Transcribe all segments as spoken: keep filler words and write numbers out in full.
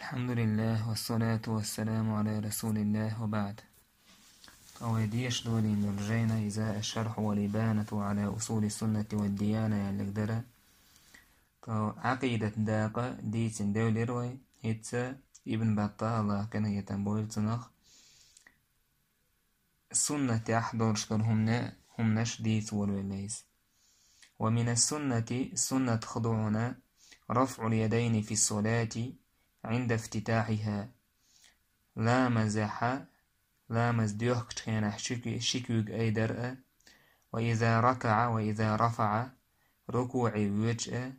الحمد لله والصلاة والسلام على رسول الله وبعد. قواديش دولي نرجينا إذا الشرح والإبانة على أصول السنة والديانة يعني قدرة عقيدة داقة ديتن دولي روي هيتسا ابن بطة الله كان يتنبويل تنخ السنة أحضر شكرهمنا هم نشديت والوليس. ومن السنة سنة خضوعنا رفع اليدين في الصلاة عند افتتاحها لا مزح لا مزديوخ كتخينا شكوك أي درء وإذا ركع وإذا رفع ركوع وجه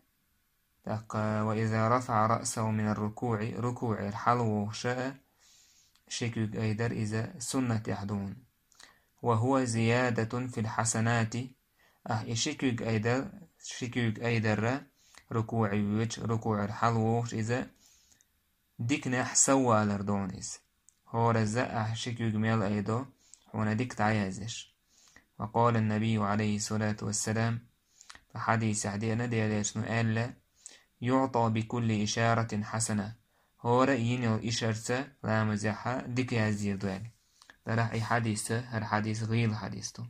وإذا رفع رأسه من الركوع ركوع الحلو شاء شكوك أي در إذا سنة يحدون وهو زيادة في الحسنات أه شكوك أي در شكوك أي در ركوع وجه ركوع الحلو إذا ديكنا حسوا لردونيس هو رزاء شكوك ميل أيضا هنا ديك تعيازش. وقال النبي عليه الصلاة والسلام فحديث حديثنا دياليشنو قال يعطى بكل إشارة حسنة هو رأيين الإشارة لا مزحة ديك يازير دوال ترح أي حديث هر حديث غير حديثه.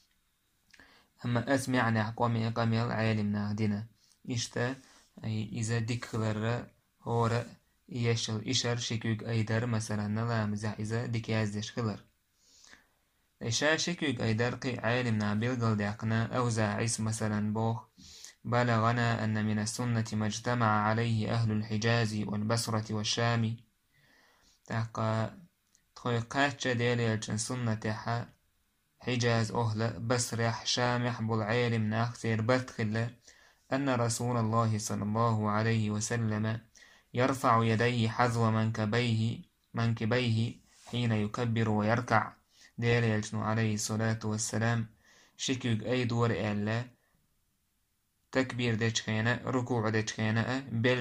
أما أسمعنا قومي قميل عالمنا دينا إشتا أي إذا ديك خلر هو رأي يشل إشار شكوك أيدر مثلا لا مزح إذا ديك يازيش خلر إشار شكوك أيدر قي عالمنا بلغل ديقنا أوزع عيس مثلا بوخ بلغنا أن من السنة ما اجتمع عليه أهل الحجاز والبصرة والشام تاقا تخوي قاتش ديالي الجن سنة حجاز أهل بصرح شامح بالعالم ناختير بتخل أن رسول الله صلى الله عليه وسلم يرفع يديه حذو منكبيه منكبيه حين يكبر ويركع ديالي يلجنو عليه الصلاة والسلام شكوك أي دور إلا تكبير ديشخينا ركوع ديشخينا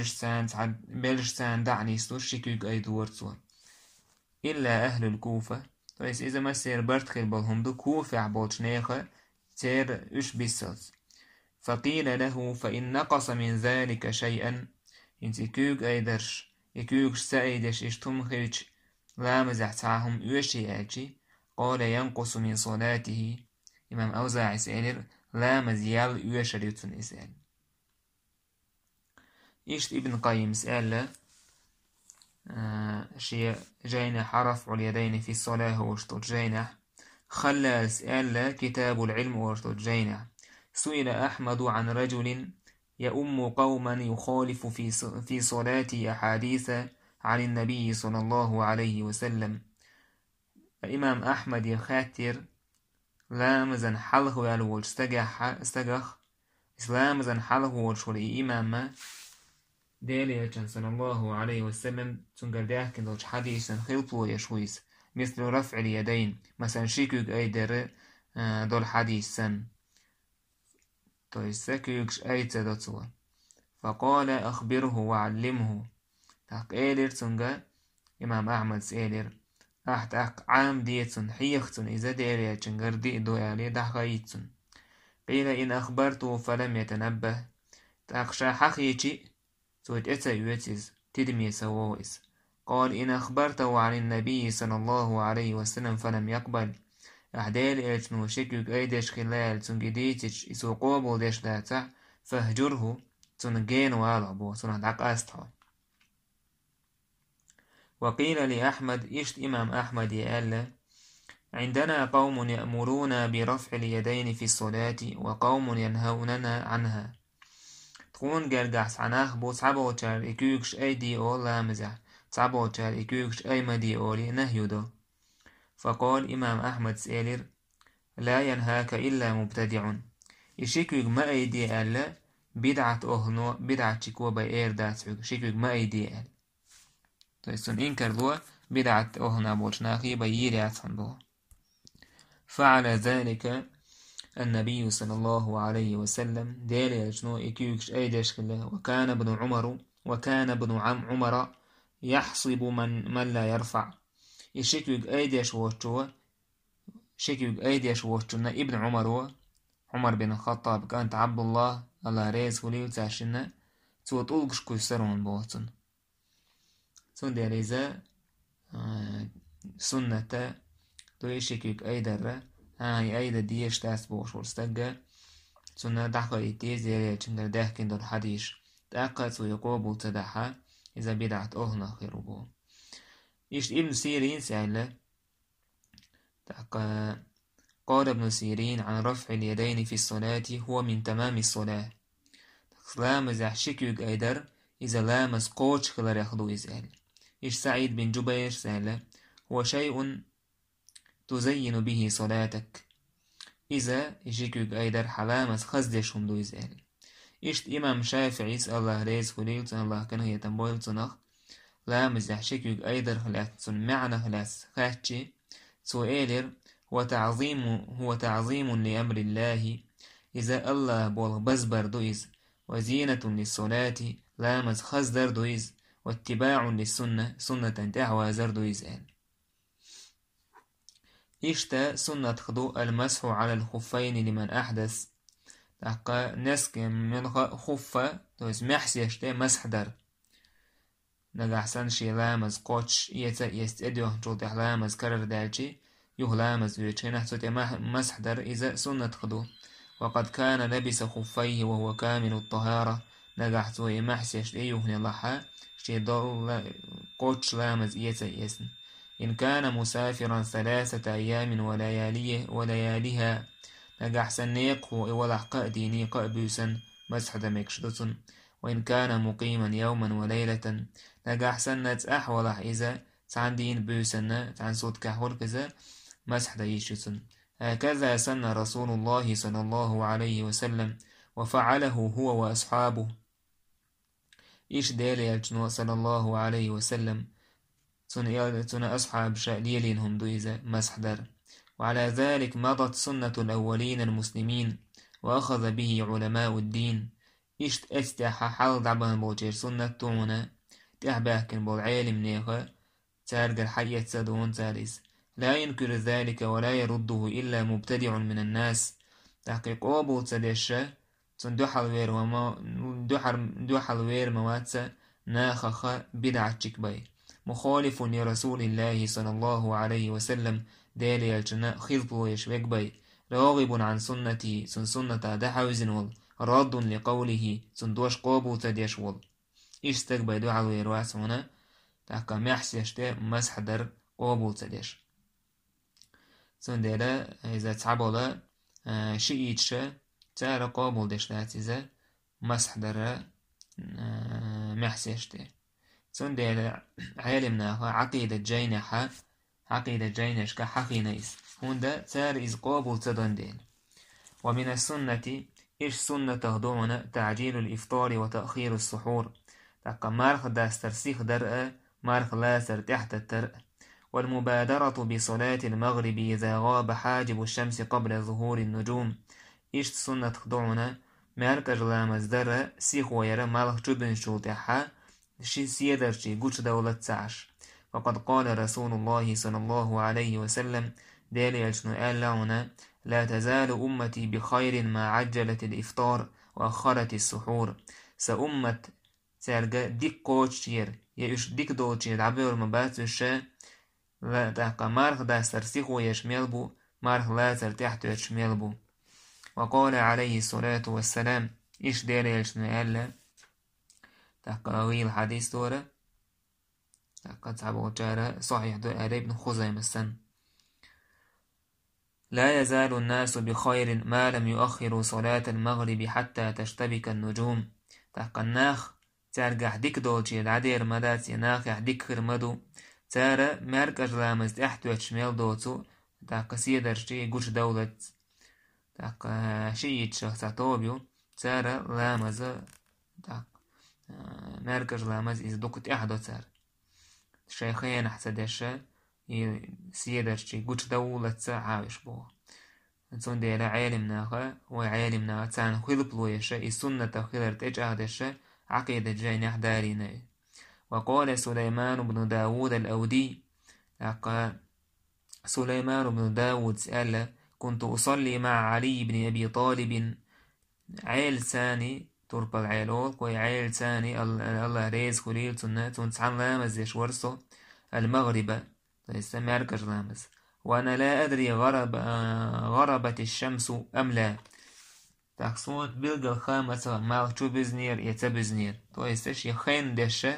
بلش سان دعني سور شكوك أي دور صور إلا أهل الكوفة طيس إذا ما سير برتخل بالهم دو كوفة عبوشنيخة سير إش بيسلس فقيل له فإن نقص من ذلك شيئا انت كوك ايدرش يكوك سايدش اشتم خيج لا مزح تعهم يوشي اجي قال ينقص من صلاته امام اوزاع سألر لا مزيال يوشريتون اسأل اشت ابن قيم سأل آه شيء جينا حرف اليدين في الصلاة واشتوت جينا خلى سأل كتاب العلم واشتوت جينا سئل أحمد عن رجل يؤم قوما يخالف في في صلاة أحاديث عن النبي صلى الله عليه وسلم. الإمام أحمد يخاتر لامزن حله يالوج استجح استجح إسلامزن حله والشول إمام دالي صلى الله عليه وسلم تنقرداه كندوش حديثا خلطو يشويس مثل رفع اليدين مثلا شيكوك أيدر دول حديثا تويسكيكش أيت دتوا فقال أخبره وعلمه تقالر تنجا إمام أحمد سألر أحت أق عام ديتن حيختن إذا ديريا تنجر دي دو علي دحقايتن قيل إن أخبرته فلم يتنبه تأقشا حقيتي تويت إتا يوتيز تدمي سوويس قال إن أخبرته عن النبي صلى الله عليه وسلم فلم يقبل أحدال إلتنو شكوك أيدش خلال تنجديتش إسو قوبو ديش داتا فهجره تنجين والعبو تنهدق أستحو. وقيل لأحمد إشت إمام أحمد يقال عندنا قوم يأمرون برفع اليدين في الصلاة وقوم ينهوننا عنها تكون جرجاس عناخ بو تعبو تشار إكوكش أيدي أولا مزح تعبو تشار إكوكش أي مدي أولي نهيدو. فقال إمام أحمد سألر لا ينهاك إلا مبتدع يشيكوك ما أيدي ألا بدعة أهنو بدعة شكوى بأير داتسوك شيكوك ما أيدي ألا تيسون إنكر دوا بدعة أهنا بوشناخي بييري أتفن دوا. فعل ذلك النبي صلى الله عليه وسلم ديالي يجنو إكيوكش أيديش خلا وكان ابن عمر وكان ابن عم عمر يحصب من, من لا يرفع يشيكوك أيديش وشوا شيكوك أيديش وشنا ابن عمر عمر بن الخطاب كانت عبد الله الله ريز وليو تاشنا تو طولقش كيسرون بوطن سند ريزا سنة تويشيكيك أيدر هاي أيدا ديش تاس بوش ورستقى سنة دحقا إتيز يريد شنگر دحكين دور حديش تأقى سويقوبو تدحا إذا بدعت أهنا خيروبو إيش ابن سيرين سألة تأقى قال ابن سيرين عن رفع اليدين في الصلاة هو من تمام الصلاة لامز يحشيكيك أيدر إذا لامز قوش خلال يخدو يسأل إيش سعيد بن جبير سألة هو شيء تزين به صلاتك إذا يجيكيك أيدر حلامز خزدش هم دو يسأل إيش إمام شافعي سأل الله ريز خليل الله كان هي تنبويل تنخ لامز يحشيكيك أيدر خلات سن معنى خلات خاتشي سؤالر هو تعظيم هو تعظيم لأمر الله إذا الله بول بزبر دويز وزينة للصلاة لامز خزدر دويز واتباع للسنة سنة تهوى زر دويز آل إشتا سنة خدو المسح على الخفين لمن أحدث تحقى نسك من خفة دويز محسي اشتا مسح در نجحسن شي لامز قوتش يتا يستأديو جوتح لامز كرر دالشي يهلامز ويتشينه سوتي مسح در إذا سنة خدو وقد كان لبس خفيه وهو كامل الطهارة نجح سوي محسيش ايوهن لحا شي دول قوتش لامز إيتا يسن إن كان مسافرا ثلاثة أيام ولياليه ولياليها نجح سنيق ولحقاء ديني قأبوسا مسح دمكشدسن وإن كان مقيما يوما وليلة نجح سنة أحولح إذا تعندين بوسن تعن صوت كحول كذا مسح ديشسن هكذا سن رسول الله صلى الله عليه وسلم وفعله هو وأصحابه إيش دالي يلجنو صلى الله عليه وسلم سن أصحاب شأليلينهم دويزة مسح در وعلى ذلك مضت سنة الأولين المسلمين وأخذ به علماء الدين إيش أستحى حال دعبان بوجير سنة تونا تحباكن بالعالم نيغا تارجر حية سدون تاريس لا ينكر ذلك ولا يرده إلا مبتدع من الناس تحقيق أبو تدشة تندحل وير وما دحل وير مواتسا ناخخ بدعة شكبي مخالف لرسول الله صلى الله عليه وسلم دالي الجناء خلطو يشبك بي راغب عن سنتي سن سنة دحوزن وال رد لقوله سن دوش قابو تديش وال إيش تكبي دحل وير واسونا تحقى محسي يشتاء مسح در قابو تديش سن دالا إذا تعبولا شئيتشا تارا قابل دشتات إذا مسح در محسي يشتاء سن دالا عالمنا عقيدة جينحة عقيدة جينش كحقينيس هندا تار إذ قابل تدن ديل ومن السنة إيش سنة تهدونا تعجيل الإفطار وتأخير السحور تقى مارخ داسترسيخ درء مارخ لاسر تحت الترء والمبادرة بصلاة المغرب إذا غاب حاجب الشمس قبل ظهور النجوم إيش سنة تخدعنا ماركج لامز در سيخ ويرى مالخ جبن شوتحا شي سيدر شي قوش دولة سعش فقد قال رسول الله صلى الله عليه وسلم دالي يجنو قال لعنا لا تزال أمتي بخير ما عجلت الإفطار وأخرت السحور سأمت سارجا ديك قوتشير يأش ديك دوتشير عبير مباتشا لا تحقى مارخ دا سرسيخو يشميلبو مارخ لا ترتحت يشميلبو وقال عليه الصلاة والسلام إيش دالي يجنو قال تحقى غير حديث دورة تحقى تعبو جارة صحيح دو أري بن خزيمة السن لا يزال الناس بخير ما لم يؤخروا صلاة المغرب حتى تشتبك النجوم تحقى الناخ ترجع ديك دولشي العدير مدات يناخ يحديك خرمدو تارا مركز لامز تحت وشمال دوتو تحقى سيدر شي قوش دولة تحقى شيء شخص طوبيو تارا لامز تحقى مركز لامز إذ دوكت أحدو تار شيخين حسدشا سيدر شي قوش دولة عايش بوه نتون ديلا عالمنا وعالمنا تان خلبلو يشا السنة خلر تجعدشا عقيدة جاين دارينا وقال سليمان بن داود الأودي قال سليمان بن داود سأل كنت أصلي مع علي بن أبي طالب عيل ثاني تربى العيلول كوي عيل ثاني الله ريز خليل تنا تنسعن لامز يشورسو المغرب يسمى أركج لامز وأنا لا أدري غرب غربت الشمس أم لا تحصوت بلغ الخامسة مال شو بزنير يتبزنير تو يستش يخين دشة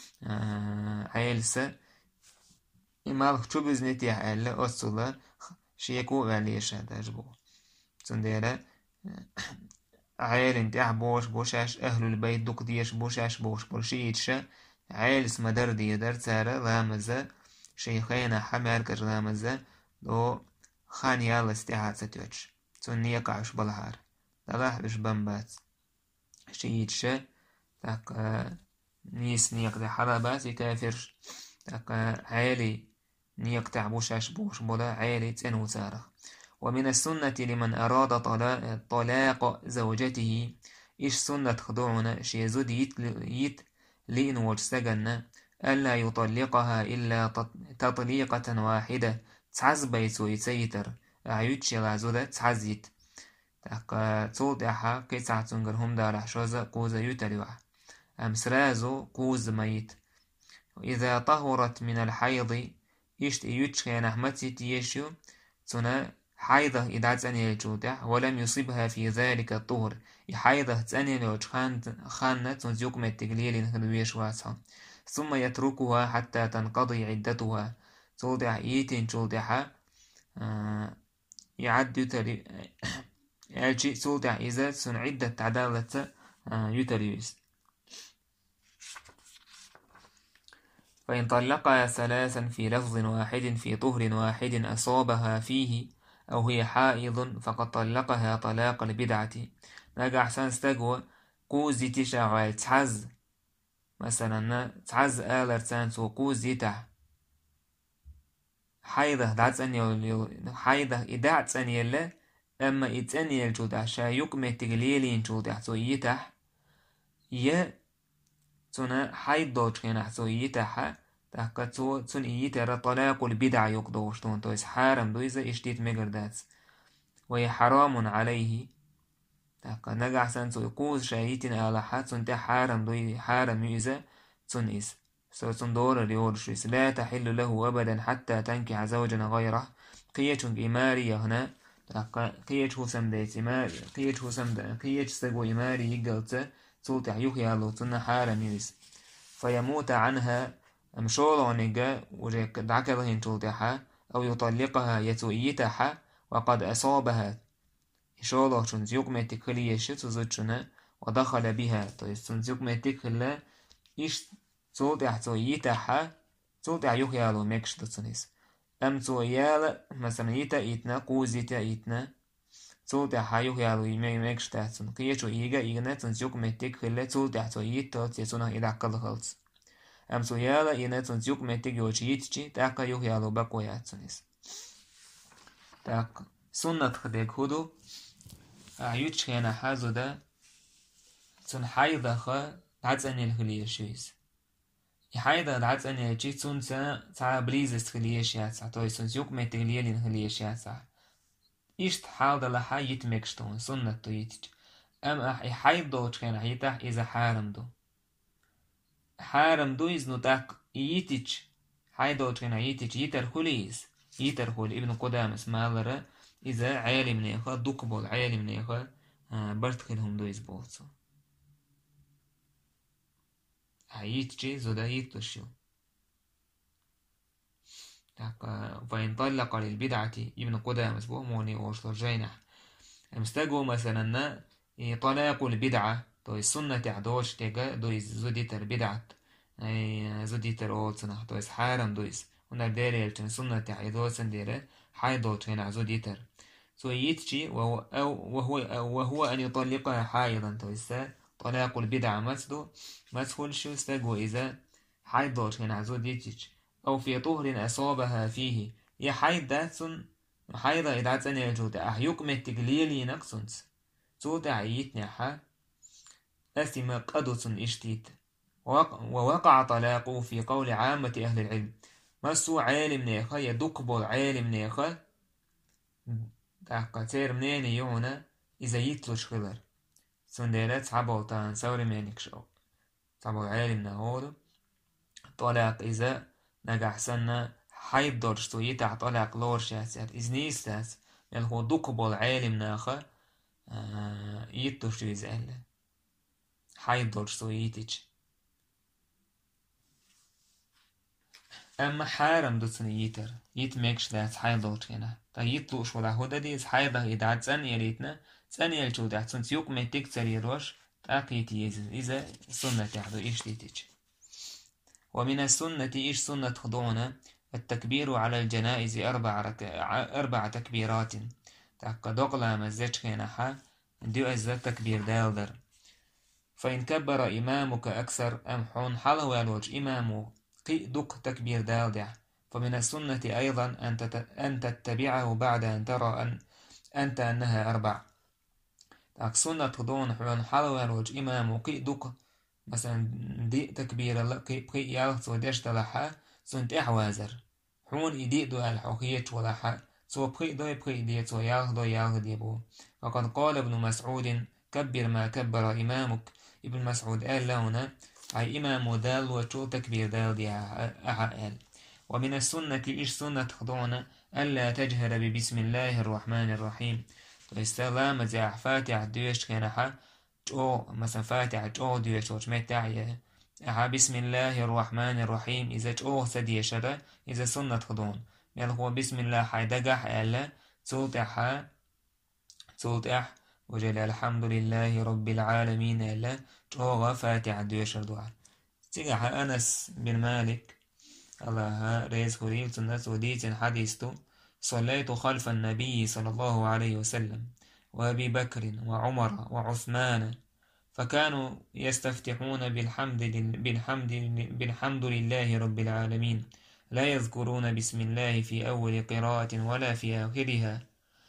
عيلسة مال شو بزنيتي عيلة أصلا شيكو غاليشة داجبو تنديرة عيل انتاع بوش بوشاش أهل البيت دوك ديش بوشاش بوش برشيتشا عيل اسمه دردي درتارة لامزة شيخينا حماركر لامزة دو خاني يالا استعاد ستوش تون يقعش بالهار دلاح بش بمبات شيتشا تاك نيس نيق دي حرابات يكافرش تاك عيلي نيق تاع بوشاش بوش بولا عيلي تنو تارخ ومن السنة لمن أراد طلاق زوجته إيش سنة خضوعنا شي زود يت, يت لئن وجسجن ألا يطلقها إلا تطليقة واحدة تعز بيتو يتيتر أعيوتش لعزودة تعزيت تاقا تولدها كيسا تنقرهم دارح شوزة قوزة يتلوح أمسرازو قوز ميت وإذا طهرت من الحيض إيش يوتش نحمتي تيشيو تنا حيضة إذا تاني الجودع ولم يصيبها في ذلك الطهر حيضة تاني لوج خانة تنزيق من التقليل هدويش واسها ثم يتركها حتى تنقضي عدتها تودع إيتين تودعها آه يعد يتري الجي تودع إذا سن عدة عدالة آه يتريوز فإن طلقها ثلاثا في لفظ واحد في طهر واحد أصابها فيه أو هي حائض فقد طلقها طلاق البدعة نجا أحسن استجوى قوزي تشغل تحز مثلا تحز آلر تانسو قوزي تح حيضة دعتني حيضة إدعتني لا أما إتني الجودع شا يقمة تقليلين جودع سو يتح ي تنا حيضة كنا سو يتح تحكتو تن إيتر طلاق البدع يقضوش تون تويس حارم دويزة إشتيت مقردات وهي حرام عليه تحكا نجع سنسو يقوز شايتين على حد تن حارم دوي حارم يؤذى تن إس سو تن دور ريورشيس لا تحل له أبدا حتى تنكح زوجا غيره قيش إماري هنا تحكا قيش هو سمدات إماري قيش هو سمدات قيش سقو إماري يقلت تلتح يخيالو تن حارم يؤذى فيموت عنها مشورة نجا وجاك دعكرهن تلتها أو يطلقها يتوئيتها وقد أصابها إشارة تنزيق متكلية تزوجنا ودخل بها تنزيق متكلا إيش تلتح توئيتها تلتح يخيالو مكش تنس أم توئيال مثلا يتا إتنا قوزيتا إتنا تلتح يخيالو مكش تحسن قيشو إيجا إيجنا تنزيق متكلا تلتح توئيتا تيسونا إذا قلقلت أم سويالا إنا تنزيق متك يوشيتشي تاكا يوهيالو باكو ياتسونيس تاك سنة خديك هدو أعيوتش هنا حازو دا تن حيضا خا دعتساني الخليشيس يحيضا دعتساني الشي تن تا بليزس خليشياتسا توي تنزيق متك ليلين خليشياتسا إشت حالدا لحا يتمكشتون سنة تو يتش أم أحي حيضو تشكينا يتح إذا حارم دو حارم دويز نتاق يتيج حيدو تكنا يتيج يتر خليس يتر خل ابن قدامس مالرا إذا عالم نيخا دوكبول عالم نيخا برتخلهم دويز بولسو هايتجي زودا يتلشو فإن طلق للبدعة ابن قدامس بو موني وشلر جينح امستقو مثلا طلاق البدعة تو السنة تعدوش تيجا دويس زوديتر بدعت أي زوديتر أولسنا دويس حارم دويس ونر داري التن سنة تعدوسن ديرة حيضوت هنا زوديتر سو يتشي وهو, أو وهو, أو وهو أن يطلقها حائضا تويس طلاق البدعة مسدو مسهول شو استقو إذا حيضوت هنا زوديتش أو في طهر أصابها فيه يا حيض داتسن حيضا إذا تسنى الجودة أحيوكم التقليلي نقصنس تودا يتنحى أثم قدس اشتيت ووقع طلاقه في قول عامة أهل العلم مسو عالم نيخا يدقبل عالم نيخا تحقا تير منين يونا إذا يتلش خلر سندالات صعبولتان سوري مينك شو صعبول عالم نهود طلاق إذا نجح سنة حيب دورش تو يتع طلاق لورش ياسات إزنيستاس يلهو دوكبول عالم ناخا آه يتوش يزال حيب دورش تو يتج أما حارم دوتسن يتر يتمكش داس حيب دورش هنا تا يتلوش ولا هودا ديز حيبه يدعت سن يريتنا سن يلشو دعت سن سيوك ميتك تريروش تاقيت يزن إذا سنة تحدو إيش تيتج. ومن السنة إيش سنة خضونا التكبير على الجنائز أربع, رك... أربع تكبيرات تاقا دوغلا مزيج خيناحا ديو أزا تكبير دالدر فإن كبر إمامك أكثر أمحون حلو الوجه إمامه قي دق تكبير دالدع فمن السنة أيضا أن, تت... أن تتبعه بعد أن ترى أن... أنت أنها أربع تاق سنة خضون حلون حلو الوجه إمامه قي دق مثلا دي تكبير الله قي بقي يالخ وديش تلحا سنت إحوازر حون إدي دو الحوخية ولحا سو بقي دو بقي دي سو يالخ دو يالخ ديبو وقد قال ابن مسعود كبر ما كبر إمامك ابن مسعود قال لهنا أي إمام دال وشو تكبير دال دي أحقال. ومن السنة إيش سنة خضونا ألا تجهر ببسم الله الرحمن الرحيم فاستغلام زي فاتح دوش كنحا جو مثلا فاتح جو دوش وشمتع أها بسم الله الرحمن الرحيم إذا جو سدي شرا إذا سنة خضون يعني هو بسم الله حيدقح ألا تلتح تلتح وجل الحمد لله رب العالمين ألا جو فاتح دوش دعاء تيجح أنس بن مالك الله رئيس خليل سنة وديت حديثته صليت خلف النبي صلى الله عليه وسلم وأبي بكر وعمر وعثمان فكانوا يستفتحون بالحمد, بالحمد, بالحمد لله رب العالمين لا يذكرون بسم الله في أول قراءة ولا في آخرها.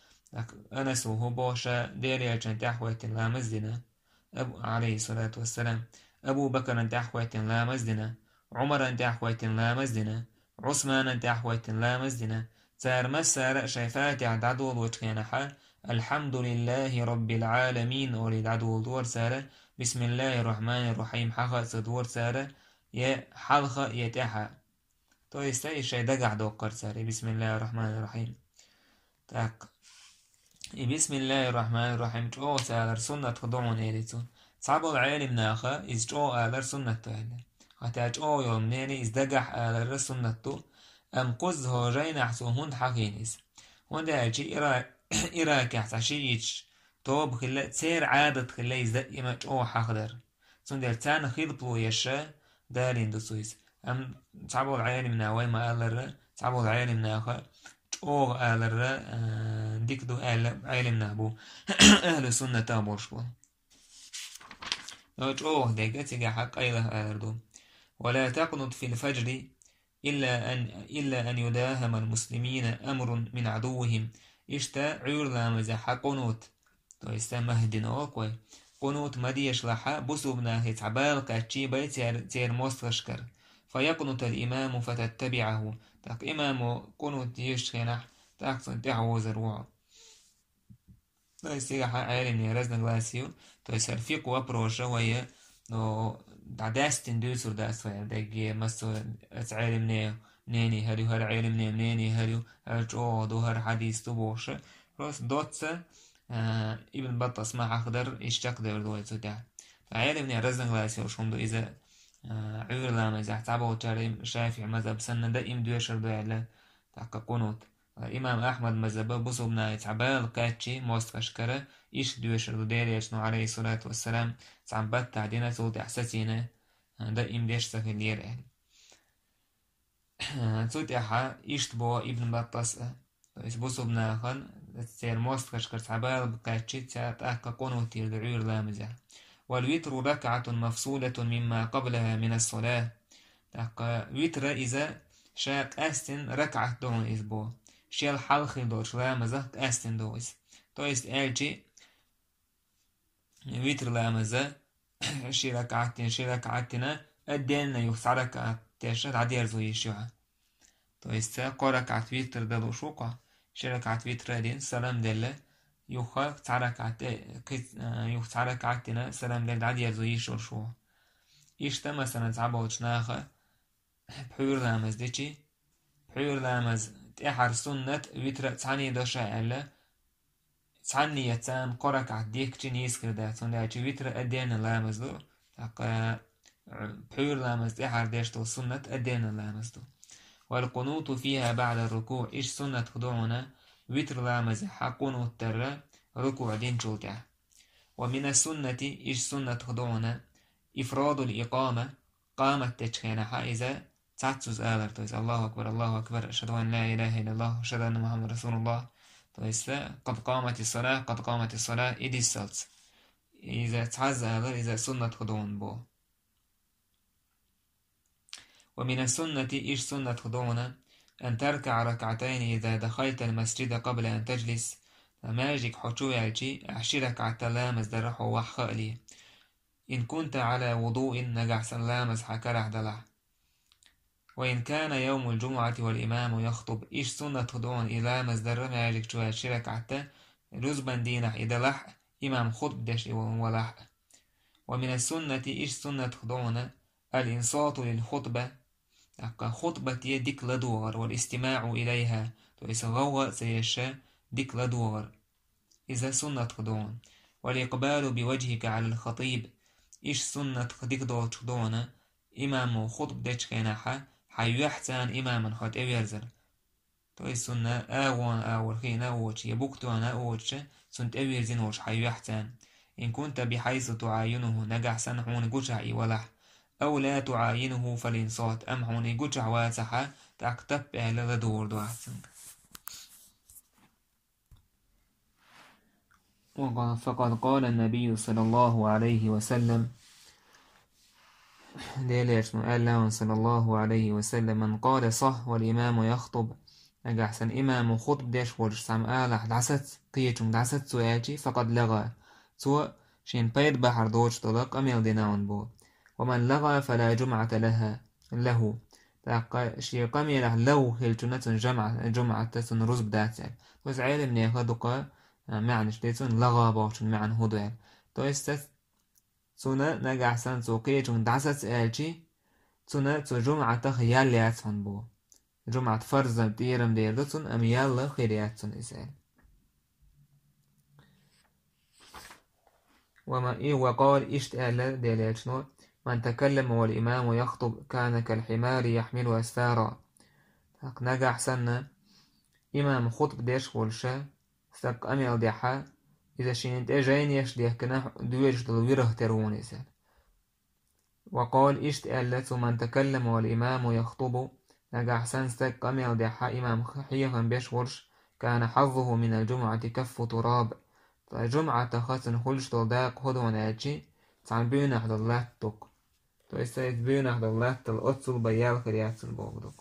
أنس وهو بوشا ديريا تحوية لا مزدنا أبو عليه الصلاة والسلام أبو بكر تحوية لا مزدنا عمر تحوية لا مزدنا عثمان تحوية لا مزدنا سار مسار شيفات عددو الوجهنحا الحمد لله رب العالمين ولد عدو الدور سارة بسم الله الرحمن الرحيم حقا صدور سارة يا حلقة يتحا تو يستاي شي دقع دوقر سارة بسم الله الرحمن الرحيم تاق بسم الله الرحمن الرحيم جو سارة سنة خضعون إليتو صعبو العالم ناخا إز جو آلر سنة تهلا حتى جو يوم نيني إز دقع آلر سنة تو أم قز هو جاين أحسو هند حقينيس هند هالشي إرا إرا كحتشيش توب خلا تسير عادة خلا يزدق إما جو حقدر سندر تان خيضبو يشا دالين دسويس أم صعبو العالم ناوي ما آلر صعبو العالم ناخا جو آلر ديك دو عالم نابو أهل سنة تابورشبو جو ديك تيجا حق أيضا آلر دو ولا تقنط في الفجر إلا أن, إلا أن يداهم المسلمين أمر من عدوهم إشتا عير لامزح قنوت تو إستا مهدنا وكوي قنوت مديش لحا بسوبنا هتعبال كاتشي بي تير مستشكر فيقنط الإمام فتتبعه تاك إمام قنوت يشخنح تاك سنتحو زروع تو إستيقى عالم يرزنا غلاسيو تو إسالفيق وابروشا ويا نو دعداستن دوسر داسوير داقية مستو أتعالم نيو نيني هاريو هار عالم نيو نيني هاريو هار جو دو هار حديث تبوشة روس دوتسا آه ابن بطس ما أخدر إشتاق دور دوية سوتاع فعالم نيو رزن غلاسي وشوندو إذا آه عير لما إذا احتعبه تاريم شافع مذهب سنة دائم دوشر دوية لا تحقق قنوت إمام أحمد مذهب بصو بنا يتعبال كاتشي موستخشكرة إيش دوشر دو دير يشنو عليه الصلاة والسلام تعبت تعدينا صوت إحساسينا دائم ديش سفل دير أهل صوت إحا إيش تبو ابن بطس بصو بنا خن تسير موستخشكر تعبال بكاتشي تأكا قنوتي دعير لامزة والوتر ركعة مفصولة مما قبلها من الصلاة تأكا وتر إذا شاك أستن ركعة دون إسبوع شيل حلقي دوش لامزة أستن دوش تو است ألجي ويتر لامزة شي ركعتين شي ركعتين أدينا يخص ركعة تشت عدير زوي شوها تو است قو ركعة ويتر دلو شوقة شي ركعة ويتر دين سلام دلة يوخا تعرك عت يوخ تعرك عتنا سلام لك عاد يرزوي شرشو إيش مثلا تعبوش ناخا بحور لامز ديشي بحور لامز تأحر سنة ويتر تعني دوشا ألا تعني يتان قرك عديك جنيس كرداتون لاجي ويتر أدين لامز دو تاقا بحور لامز تأحر ديشتو سنة أدين لامز دو والقنوط فيها بعد الركوع إيش سنة خضوعنا ويتر لامز حقون التر ركوع دين جلتع ومن السنة إيش سنة خضوعنا إفراد الإقامة قامت تجخينها إذا تعتز آلر تويس الله أكبر الله أكبر أشهد أن لا إله إلا الله أشهد أن محمد رسول الله تويس قد قامت الصلاة قد قامت الصلاة إدي الصلاة إذا تعز آلر إذا سنة خضوعن بو ومن السنة إيش سنة خضوعنا أن تركع ركعتين إذا دخلت المسجد قبل أن تجلس ماجيك حجو يالجي أحشي ركعت لامز درح وحخالي إن كنت على وضوء نجح سلامز حكرح دلح وإن كان يوم الجمعة والإمام يخطب إيش سنة خضوعن إلى مزدر ماجيك شو أحشي ركعت رزبا دينح إذا لح إمام خطب دش ولح ومن السنة إيش سنة خضوعنا الإنصات للخطبة خطبة يدك لدوغر والاستماع إليها تويس غوغ سيشا ديك لدوغر إذا سنة خضوعن والإقبال بوجهك على الخطيب إيش سنة خديك دوت خضوعنا إمام خطب دش كيناحا حيوحتان إماما خد أبيرزر تويس سنة آوان آور خينا أوش يبوكتوانا أوش سنت أبيرزين وش حيوحتان إن كنت بحيث تعاينه نجح سنحون قشعي ولح أو لا تعاينه فالإنصات أمحون قشع واسحا تأكتب على دور دوحتن فقد قال النبي صلى الله عليه وسلم ليش قال له صلى الله عليه وسلم من قال صح والإمام يخطب أحسن إمام خطب داش ورش سام آلح دعست قيتم دعست سواجي فقد لغى سوى شين بيد بحر دوش طلق أميل ديناون بو ومن لغى فلا جمعة لها له تاقا شي قميله لو هلتنة جمعة جمعة تسن رزب داتل وز عالم نيخدقا معنى شديتون لغى بوشن معنى هدوال تو استث سنة نجح سن سوقيتون دعست آلجي سنة تو جمعة خيالياتون بو جمعة فرز ديرم ديردتون أم يلا خيرياتون إسال وما إيه وقال إشت آل ديلاتشنو من تكلم والإمام يخطب كان كالحمار يحمل أسفارا نجح سنة إمام خطب ديش والشا ثق أميل ديحا إذا شينت أجين يشديه كنا دويش دلويره ترون إسال وقال إشت آل من تكلم والإمام يخطب نجح سن ثق أميل ديحا إمام خيخا بيش ورش كان حظه من الجمعة كف تراب فجمعة خاصن خلش دلداق هدون آجي تعن بيونح دلات توك تو استيت بيونح دلات الأطل بيال خرياتن بوغدوك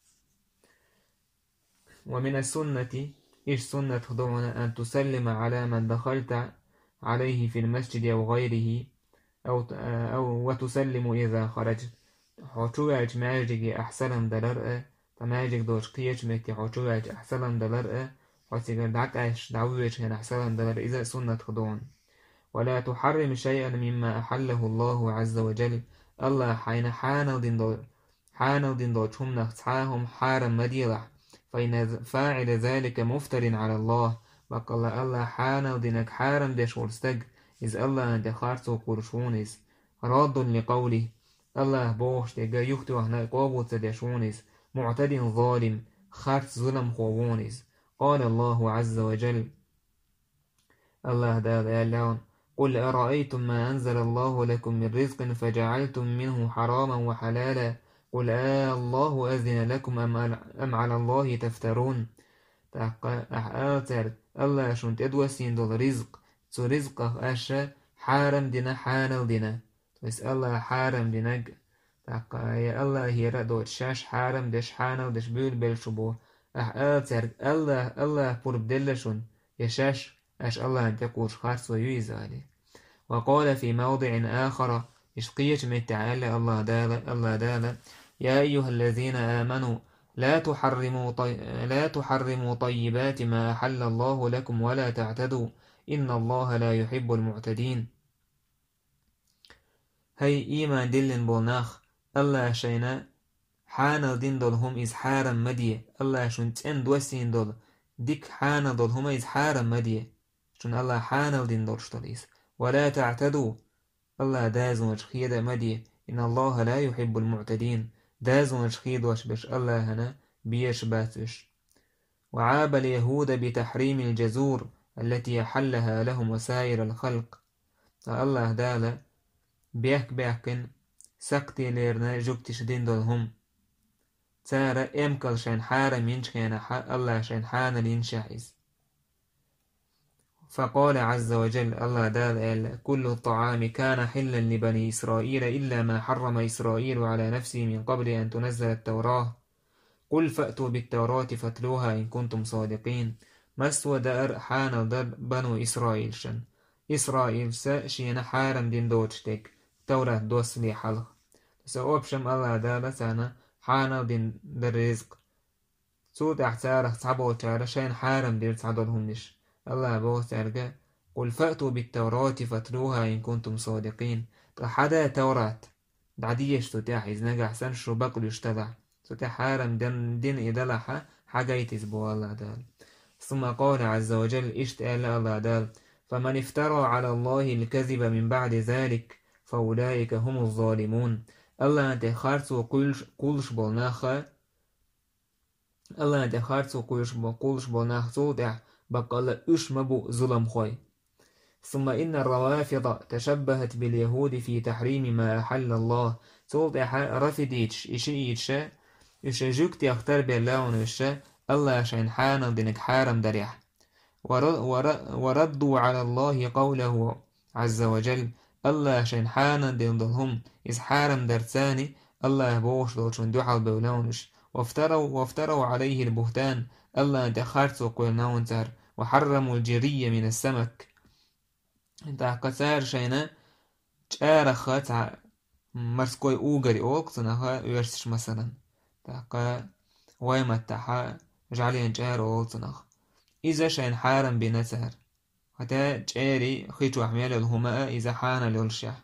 ومن السنة إيش سنة هدونا أن تسلم على من دخلت عليه في المسجد أو غيره أو, أو وتسلم إذا خرجت حوشوعج ماجيك أحسن دلرأ فماجيك دوش قيش مكي حوشوعج أحسن دلرأ وسيقر دعك أش دعويش هنا أحسن دلر إذا سنة خدون ولا تحرم شيئا مما أحله الله عز وجل الله حين حانل دين دول حانل دين دول هم نختعاهم حارم مديلح فإن فاعل ذلك مفتر على الله بقى الله الله حانل دينك حارم ديش ورستق إذ الله أنت خارتو قرشونيس راد لقوله الله بوش تيجا يختو هنا قابوت ديشونيس معتد ظالم خارت ظلم خوونيس قال الله عز وجل الله دال يالون قل أرأيتم ما أنزل الله لكم من رزق فجعلتم منه حراما وحلالا قل آه الله أذن لكم أم على الله تفترون أحآتر الله شنت أدوسين دول رزق سو رزق أشا حارم دينا حانل دينا بس الله حارم دينك يا الله هيرا دوت شاش حارم دش حانل دش بيل بيل شبو أحآتر الله الله قرب دلشون يشاش أش الله أن تقول خارس ويزالي وقال في موضع آخر إشقية من تعالى الله دال الله دال يا أيها الذين آمنوا لا تحرموا طي... لا تحرموا طيبات ما أحل الله لكم ولا تعتدوا إن الله لا يحب المعتدين. هي إيمان دلن بولناخ الله شينا حانا دين دول هم إز حارم مدية الله شون تين دوسين دول ديك حانا دول هم إز حارم مدية شون الله حانا دين دول شتوليس ولا تعتدوا الله دازون وشخيد مدية إن الله لا يحب المعتدين دازون وشخيد وشبش الله هنا بيش باتش. وعاب اليهود بتحريم الجزور التي أحلها لهم وسائر الخلق الله دالا بيك بيكن سقتي ليرنا جوكتش دين دول هم تارا امكل شين حارم ينشخين الله شين حانا لينشعيز. فقال عز وجل الله دال كل الطعام كان حلا لبني إسرائيل إلا ما حرم إسرائيل على نفسه من قبل أن تنزل التوراة قل فأتوا بالتوراة فاتلوها إن كنتم صادقين. مسوى دار حان در بنو إسرائيل شن إسرائيل سأشين حارم دين دوشتك توراة دوس لي حلق سأوبشم الله دال سانا حان دين در رزق سود احتاره تعبو تاره شين حارم دير تعدلهم نش الله بو تارجع قل فأتوا بالتوراة فاتلوها إن كنتم صادقين. حدا توراة دعديش تتاح إذ نجح سنشو بقل يشتدع تتاح حارم دين دين إدلحة حاجة تسبو الله دال. ثم قال عز وجل اشتأل الله دال فمن افترى على الله الكذب من بعد ذلك فأولئك هم الظالمون. الله أنت خارسو قلش قلش بالناخة الله أنت خارسو قلش بقلش بالناخ صودع بقال إش مبو ظلم خوي. ثم إن الروافض تشبهت باليهود في تحريم ما أحل الله صودع رفديتش إشي إتشا إشا جوكت يختار بالله ونشا الله شين حانا دينك حارم دريح. وردوا على الله قوله عز وجل الله شين حانا دين دلهم إذ حارم درساني الله بوش دولشون دوحل بولونش. وافتروا, وافتروا عليه البهتان الله انت خارسو قلناون تار وحرموا الجرية من السمك انت قصار شينا جارة خاتع مرسكوي اوغري اوغتنها يرسش مثلا تاقا ويما تاحا جعلين جار اوغتنها إذا شين حارم بنتار حتى جاري خيتو أحميال الهماء إذا حانا للشح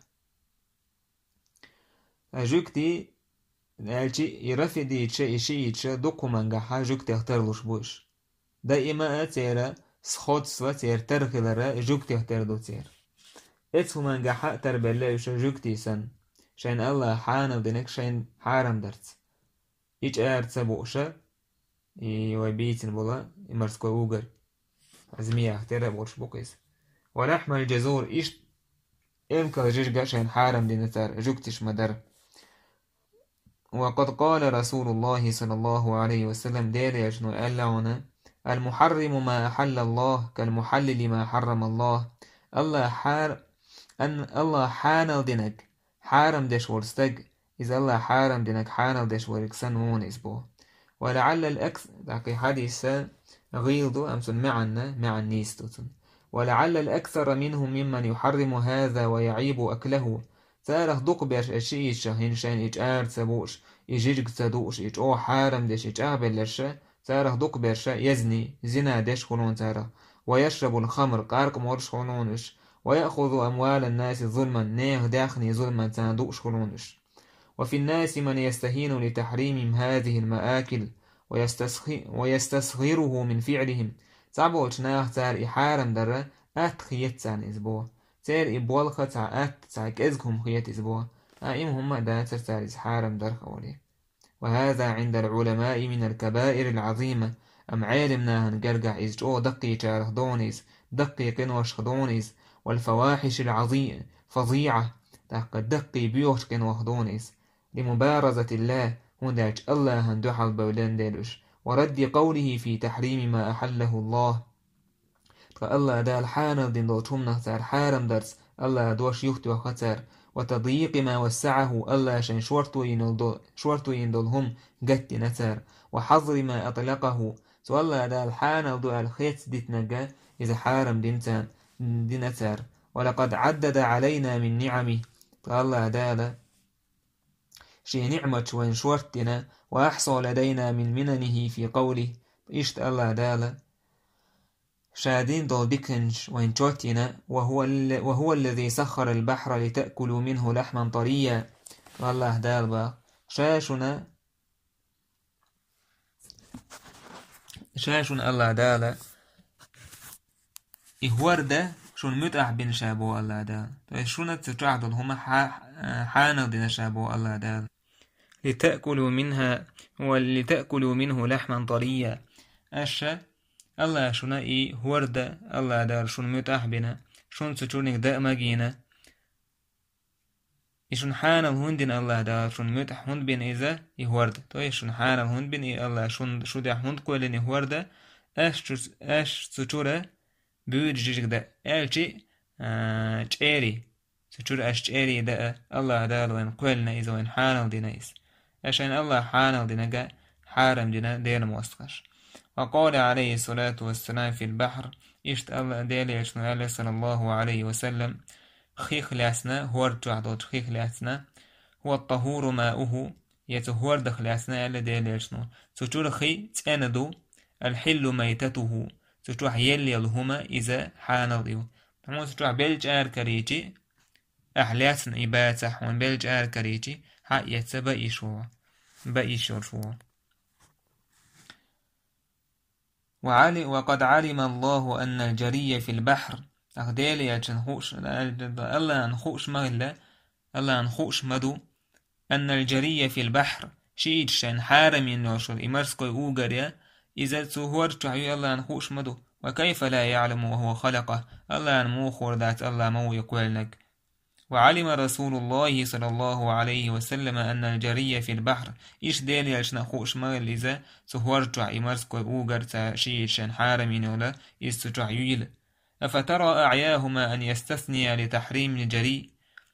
جوكتي نالجي يرفدي تشي شي تشي دوكو منجحا جوكتي اختارلوش بوش دائما تيرا سخوت سوا تير ترخلرا جوكتي اختاردو تير اتسو منجحا تربلايش جوكتي سن شين الله حانا دينك شين حارم درت إيش آر تسابوشا يوبيتن بولا إمرسكو أوغر عزمية اختارا بوش بوكيس. ولحم الجزور إيش إمكا جيجا شين حارم دينتار جوكتش مدر. وقد قال رسول الله صلى الله عليه وسلم دير يجنو ألعنا المحرم ما أحل الله كالمحلل ما حرم الله. الله حار أن الله حانل دينك حارم ديش ورستج إذا الله حارم دينك حانل ديش وركسن مون إسبوه. ولعل الأكثر دقي حديث غيضو أمسن معنا مع النيستوتن ولعل الأكثر منهم ممن يحرم هذا ويعيب أكله تارخ دوق بيش أشيش هنشان إجار تسبوش إجيج تدوش إج أو حارم ديش إجار بلرشا تارخ دوق بيش يزني زنا ديش خلون تارخ ويشرب الخمر قارق مورش خلونش ويأخذ أموال الناس ظلما نيه داخني ظلما تندوش خلونش. وفي الناس من يستهين لتحريم هذه المآكل ويستصغره من فعلهم تعبوش ناخ تار إحارم در أت خيات تان إزبوه تار إبوالخة تا أت تاك إزكهم خيات إزبوه آئم هم داتر تار إزحارم در خولي. وهذا عند العلماء من الكبائر العظيمة أم عالمنا هنقرقع إزجو دقي تارخ دونيز دقي قنوش خدونيز والفواحش العظيمة فظيعة تاق دقي بيوش قنوش دونيز لمبارزة الله هنداج الله هندوحل بولان دالوش ورد قوله في تحريم ما أحله الله فالله دال حانل دين دوتهم نختار حارم درس الله دوش يختي وخطر وتضييق ما وسعه الله شن شورتو يندل شورتو يندلهم قت نتر وحظر ما أطلقه سو الله دال حانل دو الخيت ديت نجا إذا حارم دينتان دينتر ولقد عدد علينا من نعمه فالله دال شي نعمة وين شورتنا وأحصى لدينا من مننه في قوله إشت الله دالا شادين دول بكنج وإن توتنا وهو, وهو الذي سخر البحر لتأكلوا منه لحما طريا والله دال با شاشنا شاشنا الله دالا إهورده شون متأح بين شابو الله دال شون تتعدل هما حانا دين شابو الله دال لتأكلوا منها ولتأكلوا منه لحما طريا أشا الله شون إي هورده الله دال شون متأح بنا شون تتونك دا مجينا إشون حانا الهندين الله دال شون متأح هند بين إذا إهورده تو إشون حانا الهند بين إي الله شون شو ده هند كولين إهورده أش أش تتوره بيود جيجك ده ألشي تشيري تشور أش تشيري ده الله دال وين قولنا إذا وين حانل دينايس عشان الله حانل دينا حارم دينا دير موسقش وقال عليه الصلاة والسلام في البحر إشت الله ديلي عشنا عليه صلى الله عليه وسلم خيخ لاسنا هور تعدد خيخ لاسنا هو الطهور ماؤه يتهور دخل لاسنا على ديلي عشنا تشور خي تاندو الحل ميتته تشوح يلي الهما إذا حانل ديو تمام تشوح بلج آر كريتي أحلاتنا إباتح وان بلج آر كريتي ها يتبقى شو بقى شو شو وعلي وقد علم الله أن الجري في البحر أخدالي يتنخوش الله نخوش مغلا الله نخوش مدو أن الجري في البحر شيء شان حارم ينوشل إمرسكو أوغريا إذا تهور تعي الله نخوش مدو وكيف لا يعلم وهو خلقه الله نموخور ذات الله مو يقولنك وعلم رسول الله صلى الله عليه وسلم أن الجري في البحر إيش ديل يلش نخوش مغل إذا تهور تعي مرسكو أوغر شيء شان حارم ينولا إذ تعيل أفترى أعياهما أن يستثني لتحريم الجري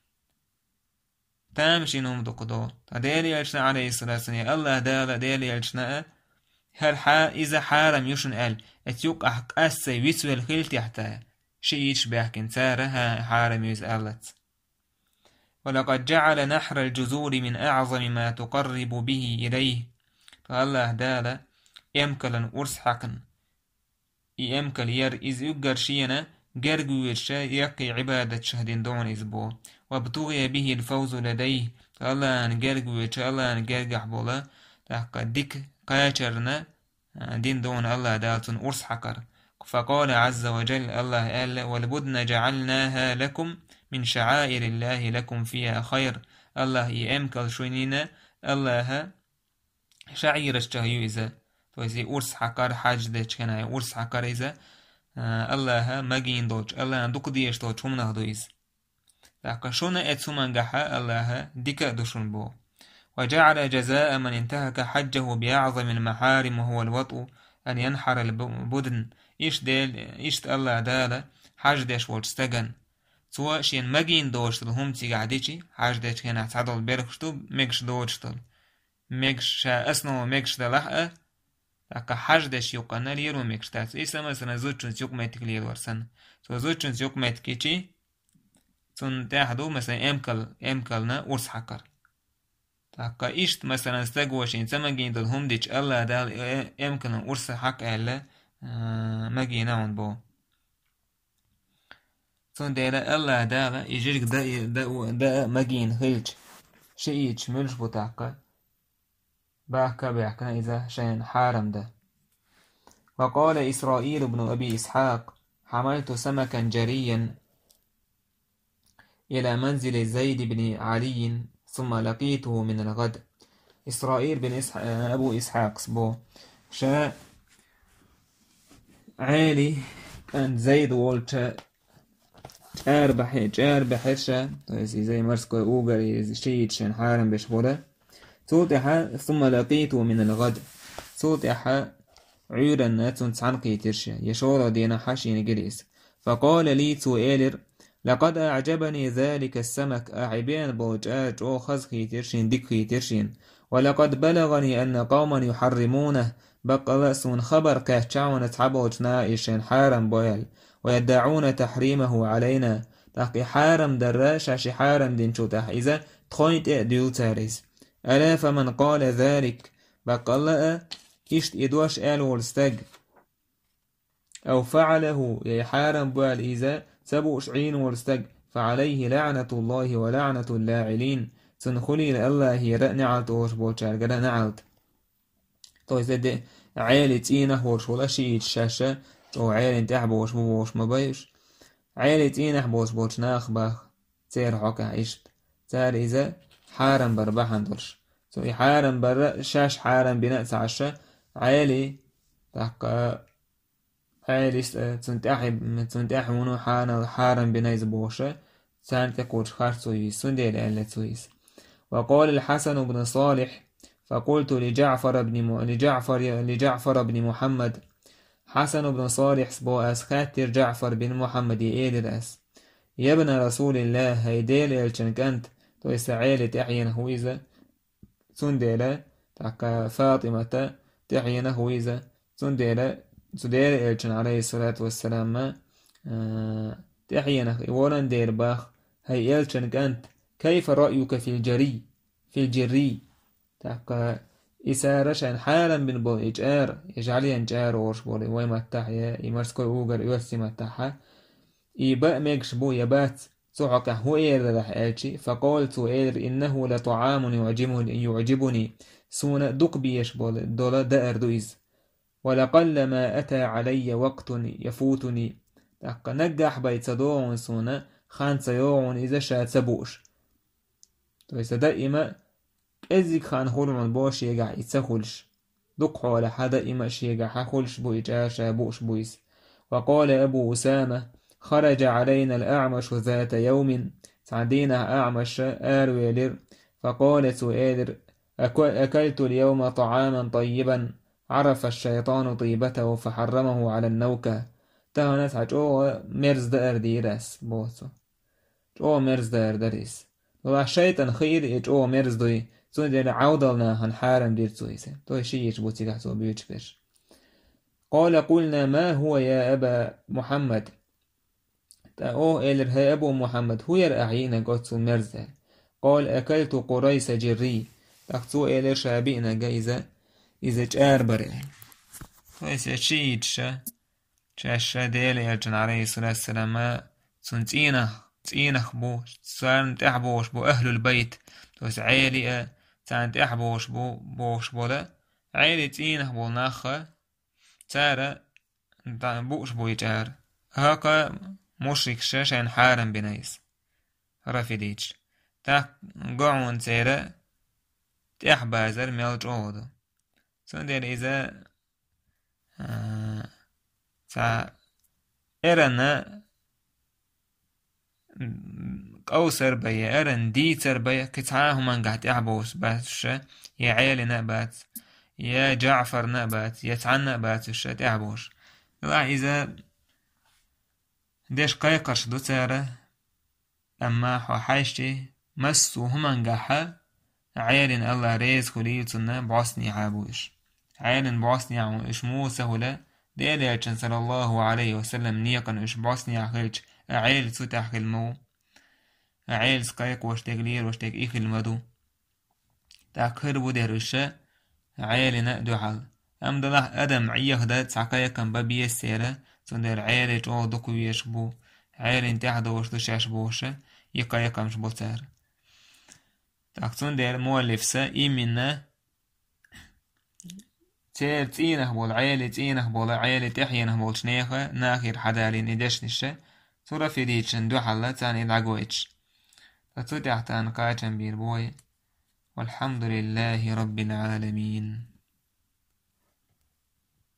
تامشي نوم دقضو ديل يلش عليه الصلاة والسلام الله دال ديل يلش هل حا إذا حارم يشن قال أتيوك أحق أسي ويسوي الخلط يحتاج شيء يشبه كنتارها حارم يزألت ولقد جعل نحر الجذور من أعظم ما تقرب به إليه فالله دالا يمكلن أرسحقن يمكل ير إذ يقر شينا قرقو الشا يقي عبادة شهدين دون إزبو وابتغي به الفوز لديه فالله نقرقو الشا الله نقرقح بولا تحقا ديك قاترنا دين دون الله دالتن أرس حقر فقال عز وجل الله قال والبدن جعلناها لكم من شعائر الله لكم فيها خير الله يأمكل شوينينا الله شعير اشتهيو إذا توزي أرس حقر حاج ديش كنا أرس حقر إذا الله مجين دوج الله ندوك ديش دوج هم نهدو إذا لكن شونا اتسومان قحا الله ديكا دوشن بو وجعل جزاء من انتهك حجه بأعظم المحارم وهو الوطء أن ينحر البدن إيش ديل إيش الله دالا حاج ديش وجستغن سواء شين مجين دوشتل هم تيقعديشي حاج ديش كان اعتدل بيرخشتو ميكش دوشتل ميكش شا أسنو ميكش دلحقه لكا حاج ديش يوقنا ليرو ميكش تاس إيسا مثلا زوجنس يوقميتك لير ورسن سو زوجنس يوقميتكيشي سن تاحدو مثلا امكل امكلنا ورس حقر تاكا إشت مثلا استقوشين سمجين دل هم ديش الله دال امكن ورس حق ألا مجيناون بو سن ديلا الله دال يجيك دا دا دا مجين خيلج شيء ملش بتاعك باكا بيحكنا إذا شين حارم ده وقال إسرائيل بن أبي إسحاق حملت سمكا جريا إلى منزل زيد بن علي ثم لقيته من الغد إسرائيل بن إسحاق أبو إسحاق سبو شا عالي كان زيد والتا أربح أربح شا زي مرسكو أوغر شيء شن حارم بشبوله توتح ثم لقيته من الغد توتح عيرا ناتون تعنقي ترشا يشور دينا حشين جريس فقال لي سؤالر لقد أعجبني ذلك السمك أعبين بوجاج أو خزخي ترشين دكي ترشين ولقد بلغني أن قوما يحرمونه بقى سون خبر كهتشاون تعبوج نائشين حارم بويل ويدعون تحريمه علينا تحقي حارم دراش عشي حارم دين شو تح إذا تخوينت إعديو تاريس ألا فمن قال ذلك بقلا إشت إدواش آل ورستج أو فعله يحارم بال إذا سبو شعين ورستج فعليه لعنة الله ولعنة اللاعلين سنخلي لله يرى نعلت وشبوشار قد نعلت تو يزد عيلة إينه ورش ولا شيء الشاشة تو عيلة تحبوش بوش مبايش عيلة إينه بوش بوش ناخ باخ تير حكا عيشت تار إذا حارم بربحان درش تو يحارم بر شاش حارم بناء عشا عيلة تحقا عيلة تنتحي تنتحي منو حانا حارم بنايز بوشة سان تقول خارج سويس سندي لأن سويس. وقال الحسن بن صالح فقلت لجعفر بن م... لجعفر لجعفر بن محمد حسن بن صالح سبو أس خاتر جعفر بن محمد يأيد أس يا ابن رسول الله هيديل يلشن كنت تو يسعيل تحين هويزة سنديلة تحكى فاطمة تحين هويزة سنديلة سدير يلشن عليه الصلاة والسلام ما أه... تحين ورن دير باخ هي يلشن كنت كيف رأيك في الجري في الجري تحكى إسارة حالا بن بول إجار يجعلي إنجار ورش بولي ويما التحية يمرسكو أوغر يوسي التحة إيباء ميكش بو يبات سعك هو إير رح ألشي فقلت إير إنه لطعام يعجبني, يعجبني سونا دق بيش بول دولا دائر دويز ولقل ما أتى علي وقت يفوتني تحكى نجح بيت صدوع سونا خان سيوع إذا شاد سبوش تويس دائما إزيك خان خلون بوش يقع يتسخلش دقحو على حدا إما شيقع حخلش بو إجاشا بوش بويس. وقال أبو أسامة خرج علينا الأعمش ذات يوم سعدينا أعمش آرويلر فقال سؤالر أكلت اليوم طعاما طيبا عرف الشيطان طيبته فحرمه على النوكة تهنس حجو مرز دار ديرس بوسو جو مرز دار داريس والله الشيطان خير إجو مرز دوي سو دير عودلنا هنحارم دير سويسة تو شي يجبو تيجحسو بيوجبش. قال قلنا ما هو يا أبا محمد تأوه إلر هي أبو محمد هو يرأعينا قدسو مرزة قال أكلت قريس جري تقصو إلر شابئنا جايزة إذا جار بري فإذا شي يجشا شاشا ديلي يلجن عليه الصلاة والسلام سنتينه تينخ بو سان تحبوش بو أهل البيت توس عيلي سان تحبوش بو بوش بولا عيلي تينخ بو ناخا تارا بوش بو يجار هاكا مشرك شاشان حارم بنايس رافديج تا قعون تيرا تحبازر ميل جودو سندر إذا آه تا إرنا قوسر بيا أرن دي تربية كتعاهم أن قاعد يعبوس باتش يا عيالي نبات يا جعفر نبات يا تعن نباتش تعبوش لا إذا ديش قيقرش دو تارة أما حايشتي مسو هم أنقاحا عيالين الله ريز خليلتنا بعصني عابوش عيالين بعصني عابوش مو سهولة ديالي صلى الله عليه وسلم نيقن إش بعصني عخلش عيل ستح المو عيل سقايق واشتغلير واشتغ إيخ المدو تأخر بدهرشة عيل نقدو حل أمد الله أدم عيه دا تسعقايق بابي السيرة سندر عيل جو دقو يشبو عيل انتحدو واشتو شاشبوشة يقايق مش بلتار تأخصون دير مولفسة إيمنا تير تينه بول عيل تينه بول عيل تحينه بول شنيخة ناخر حدالين إدشنشة سورة في ديتشن دو حالة تاني العقويتش فتتحت أنقاة بيربوي والحمد لله رب العالمين.